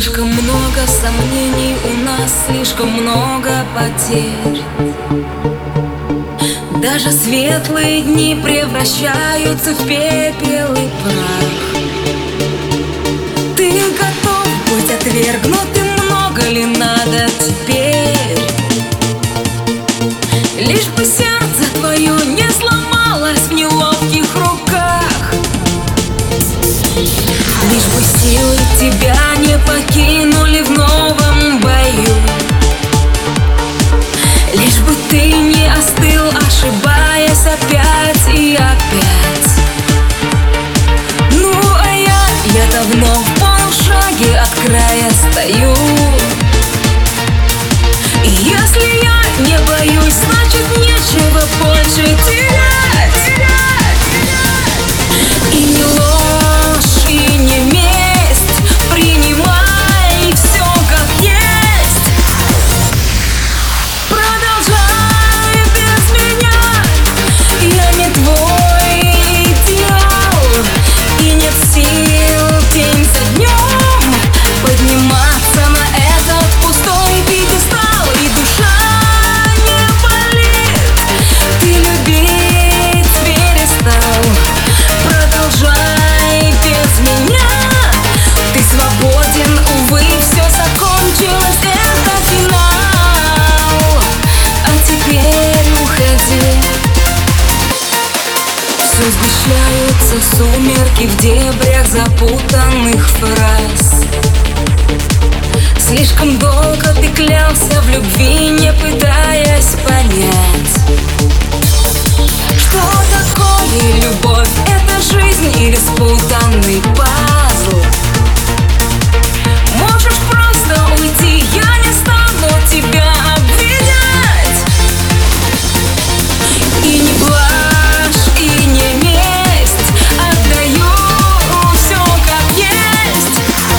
Слишком много сомнений у нас, слишком много потерь. Даже светлые дни превращаются в пепел и прах. Ты готов быть отвергнутым, много ли надо теперь? Лишь бы сердце твое не сломалось в неловких руках, лишь бы силы тебя не покинули в новом бою, лишь бы ты не остыл, ошибаясь опять и опять. Ну а я давно в полушаге от края стою. И если я не боюсь, значит нечего больше терять. И не ложь, и не месть, принимай все как есть. Продолжай без меня, я не твой идеал, и нет сил день за днем подниматься на этот пустой пьедестал. И душа не болит, ты любить перестал. Продолжай без меня, ты свободен, увы, все закончилось, это финал. А теперь уходи. Все сгущаются сумерки в дебрях запутанных фраз. Слишком долго ты клялся в любви, не пытаясь понять, что такое любовь, это жизнь или спутанный пазл. Можешь просто уйти, я не стану тебя обвинять. И не блажь, и не месть, отдаю все как есть.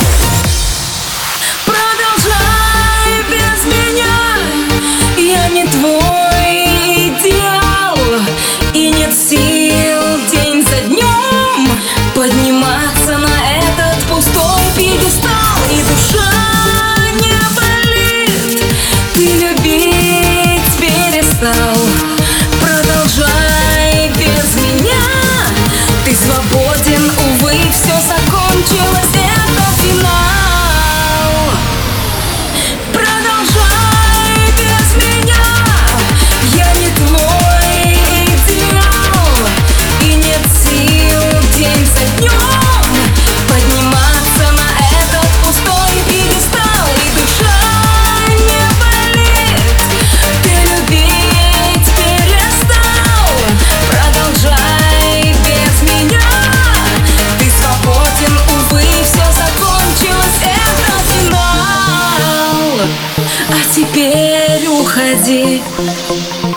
Продолжай без меня, я не твой идеал, и нет сил день за днем подниматься на этот пустой пьедестал. И душа не болит, ты любить перестал. Продолжай без меня, ты свободен, увы, все закончилось, это финал. Продолжай без меня, я не твой идеал, и нет сил день за днем подниматься на этот пустой пьедестал. И душа не болит, ты любить перестал. Продолжай без меня, ты свободен, увы, все закончилось, это финал. А теперь уходи.